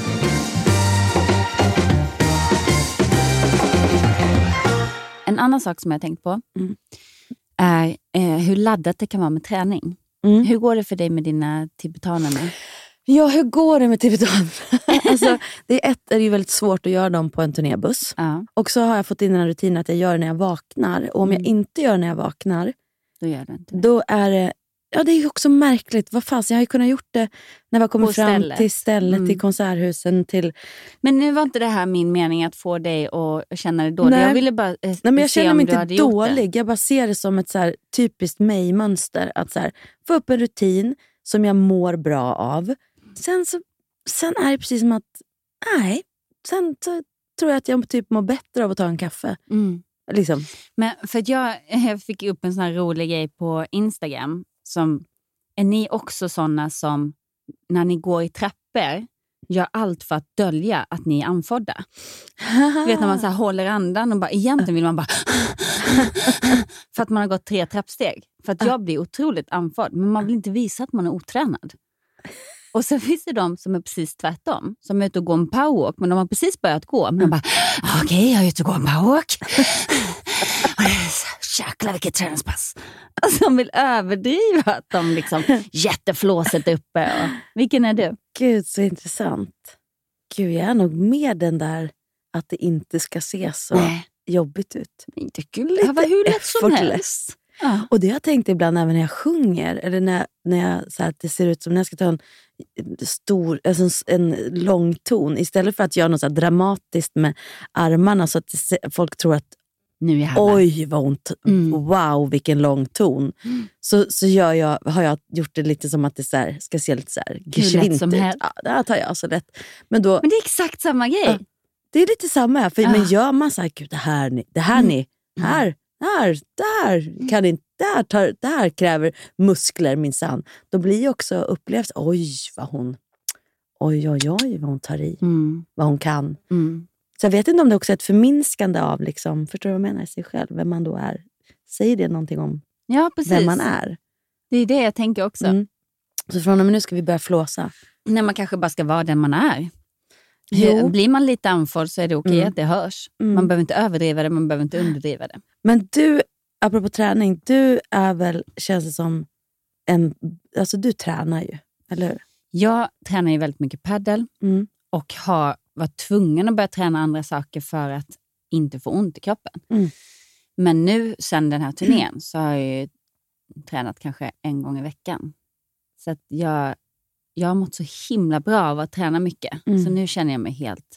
En annan sak som jag har tänkt på mm. är eh, hur laddat det kan vara med träning. Mm. Hur går det för dig med dina tibetaner nu? Ja, hur går det med tibetaner? alltså, det är ett är ju väldigt svårt att göra dem på en turnébuss. Ja. Och så har jag fått in en rutin att jag gör det när jag vaknar. Och om mm. jag inte gör det när jag vaknar, då gör det inte. Då är det, ja det är ju också märkligt. Vad fan, jag har ju kunnat gjort det när jag kommer fram stället. till stället, mm. till konserthusen, till... Men nu var inte det här min mening att få dig att känna dig dålig. Nej. Jag ville bara eh, Nej, men jag känner mig inte dålig. Jag bara ser det som ett så här typiskt mig-mönster. Att så här, få upp en rutin som jag mår bra av. Sen, så, sen är det precis som att, nej, sen så tror jag att jag typ mår bättre av att ta en kaffe. Mm. Liksom. Men för att jag, jag fick upp en sån här rolig grej på Instagram. Som, är ni också såna som, när ni går i trappor, gör allt för att dölja att ni är andfådda? Du vet när man så här håller andan och bara, egentligen vill man bara för att man har gått tre trappsteg. För att jag blir otroligt andfådd, men man vill inte visa att man är otränad. Och sen finns det de som är precis tvärtom. Som är ute och går en powerwalk. Men de har precis börjat gå. Men de bara, okej, okay, jag är ute och går en powerwalk. Jäklar vilket träningspass. Alltså de vill överdriva att de liksom jätteflåset uppe. Och... Vilken är du? Gud, så intressant. Gud, jag är nog med den där att det inte ska se så Nej. jobbigt ut. Inte kul. Det var hur lätt som helst. Ja. Och det har jag tänkt ibland även när jag sjunger. Eller när, när jag, så här, det ser ut som när jag ska ta en stor, alltså en, en lång ton. Istället för att göra något så här dramatiskt med armarna. Så att det, folk tror att nu är oj vad ont, mm. wow vilken lång ton. Mm. Så, så gör jag, har jag gjort det lite som att det så här, ska se lite så här geschwint ut. Ja, det här tar jag så lätt. Men, då, men det är exakt samma grej. Ja, det är lite samma här. För, ja. Men gör man så här, gud det här ni, det här mm. ni, här. Där, där, kan inte, där, tar, där kräver muskler minsann. Då blir ju också upplevs, oj vad hon, oj oj oj vad hon tar i, mm. vad hon kan. Mm. Så jag vet inte om det också är ett förminskande av, liksom, förstår du vad jag menar, sig själv, vem man då är. Säger det någonting om ja, precis. vem man är? Det är det jag tänker också. Mm. Så från och med nu ska vi börja flåsa. Nej, man kanske bara ska vara den man är. Jo. Blir man lite anfådd så är det okej mm. att det hörs. Mm. Man behöver inte överdriva det, man behöver inte underdriva det. Men du, apropå träning, du är väl, känns det som en, alltså du tränar ju, eller hur? Jag tränar ju väldigt mycket paddel mm. och har varit tvungen att börja träna andra saker för att inte få ont i kroppen. Mm. Men nu, sen den här turnén, mm. så har jag ju tränat kanske en gång i veckan. Så att jag... Jag har mått så himla bra av att träna mycket. Mm. Så nu känner jag mig helt...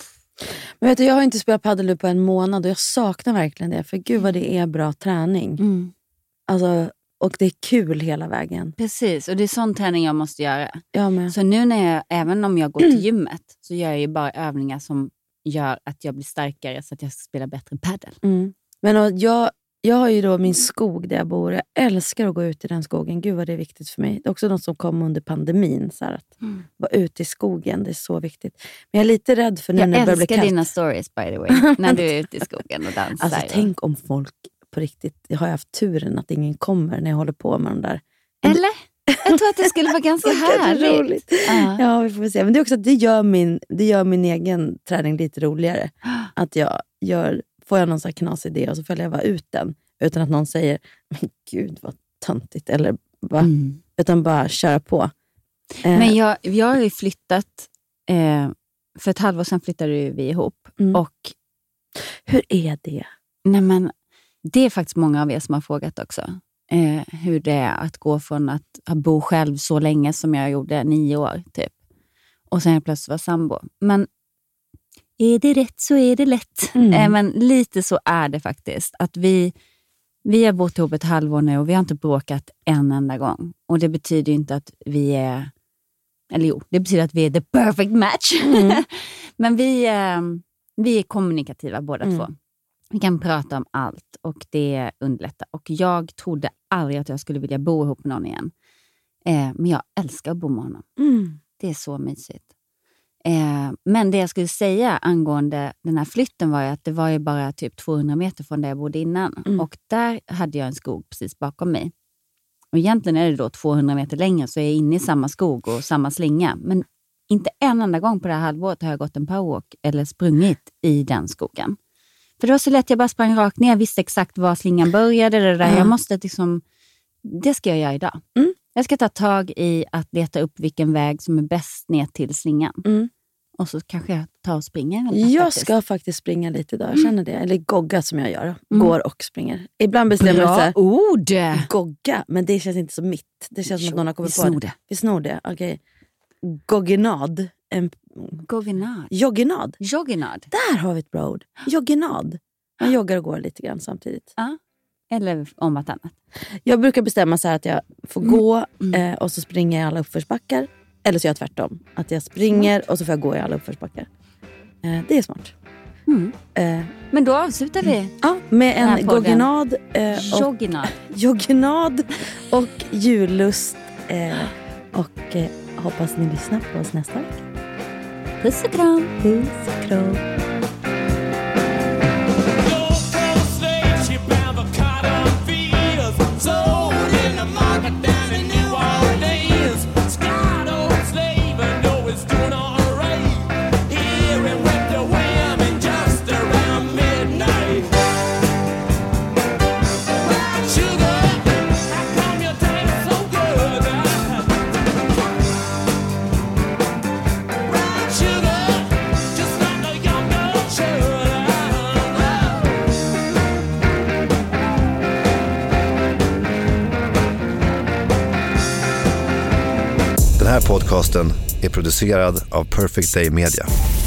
Men vet du, jag har inte spelat paddel på en månad och jag saknar verkligen det. För gud vad det är bra träning. Mm. Alltså, och det är kul hela vägen. Precis, och det är sån träning jag måste göra. Jag med. Så nu när jag, även om jag går till gymmet, så gör jag ju bara övningar som gör att jag blir starkare så att jag ska spela bättre paddel. Mm. Men och jag... Jag har ju då min skog där jag bor. Jag älskar att gå ut i den skogen. Gud vad det är viktigt för mig. Det är också något som kom under pandemin. Så här, att mm. vara ute i skogen, det är så viktigt. Men jag är lite rädd för nu jag när det börjar bli kallt. Jag älskar dina stories by the way. När du är ute i skogen och dansar. Alltså tänk om folk på riktigt. Jag har haft turen att ingen kommer när jag håller på med de där. Eller? Jag tror att det skulle vara ganska härligt. Roligt. Uh. Ja, vi får se. Men det är också att det gör min, det gör min egen träning lite roligare. Att jag gör... Får jag någon sån här knas idé och så följer jag bara ut den. Utan att någon säger, men gud vad töntigt. Eller bara, mm. utan bara köra på. Eh. Men jag, jag har ju flyttat, eh, för ett halvår sedan flyttade vi ihop. Mm. Och hur är det? Nej men, det är faktiskt många av er som har frågat också. Eh, hur det är att gå från att bo själv så länge som jag gjorde, nio år typ. Och sen plötsligt vara sambo. Men är det rätt så är det lätt. Mm. Eh, men lite så är det faktiskt. Att vi, vi har bott ihop ett halvår nu och vi har inte bråkat en enda gång. Och det betyder inte att vi är... Eller jo, det betyder att vi är the perfect match. Mm. Men vi, eh, vi är kommunikativa båda mm. två. Vi kan prata om allt och det underlättar. Och jag trodde aldrig att jag skulle vilja bo ihop med någon igen. Eh, men jag älskar att bo med honom. Mm. Det är så mysigt. Eh, men det jag skulle säga angående den här flytten var ju att det var ju bara typ tvåhundra meter från där jag bodde innan. Mm. Och där hade jag en skog precis bakom mig. Och egentligen är det då tvåhundra meter längre så är jag inne i samma skog och samma slinga. Men inte en enda gång på det här halvåret har jag gått en powerwalk eller sprungit i den skogen. För det var så lätt, jag bara sprang rakt ner. Jag visste exakt var slingan började. Det, där. Mm. Jag måste liksom, det ska jag göra idag. Mm. Jag ska ta tag i att leta upp vilken väg som är bäst ner till slingan. Mm. Och så kanske jag tar och springer. Jag faktiskt. ska faktiskt springa lite idag, jag känner det. Eller gogga som jag gör. Mm. Går och springer. Ibland bestämmer jag sig. ord! Gogga, men det känns inte så mitt. Det känns jo, som att någon har kommit vi på snor det. det. Vi snor det, okej. Okay. Gogginad. En... Gogginad. Jogginad. Jogginad. Där har vi ett bra ord. Jogginad. Man joggar och går lite grann samtidigt. Ja. Eller om något annat. Jag brukar bestämma så här att jag får mm. gå eh, och så springer jag i alla uppförsbackar. Eller så gör jag tvärtom. Att jag springer smart. Och så får jag gå i alla uppförsbackar. Eh, det är smart. Mm. Eh, Men då avslutar vi. Ja, med en gogginad. Eh, jogginad. Jogginad och jullust. Eh, och eh, hoppas ni lyssnar på oss nästa vecka. Puss och kram. Puss och kram. Den här podcasten är producerad av Perfect Day Media.